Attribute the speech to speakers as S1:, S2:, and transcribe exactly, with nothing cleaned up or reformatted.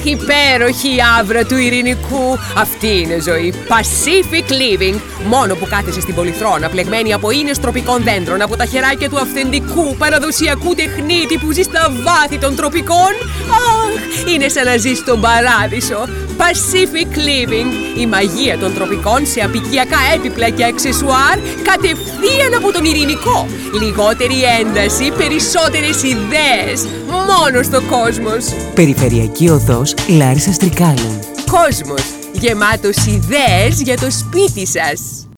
S1: υπέροχη η άβρα του Ειρηνικού. Αυτή είναι ζωή. Pacific Living. Μόνο που κάθεσαι στην πολυθρόνα, πλεγμένη από ίνες τροπικών δέντρων, από τα χεράκια του αυθεντικού παραδοσιακού τεχνίτη που ζει στα βάθη των τροπικών. Αχ, είναι σαν να ζει στον παράδεισο. Pacific Living. Η μαγεία των τροπικών σε απικιακά έπιπλα και αξεσουάρ κατευθείαν από τον Ειρηνικό. Λιγότερη ένταση, περισσότερες ιδέες. Μόνο στο Κόσμος.
S2: Περιφερειακή οδός Λάρισσας Τρικάλων.
S1: Κόσμος, γεμάτος ιδέες για το σπίτι σας.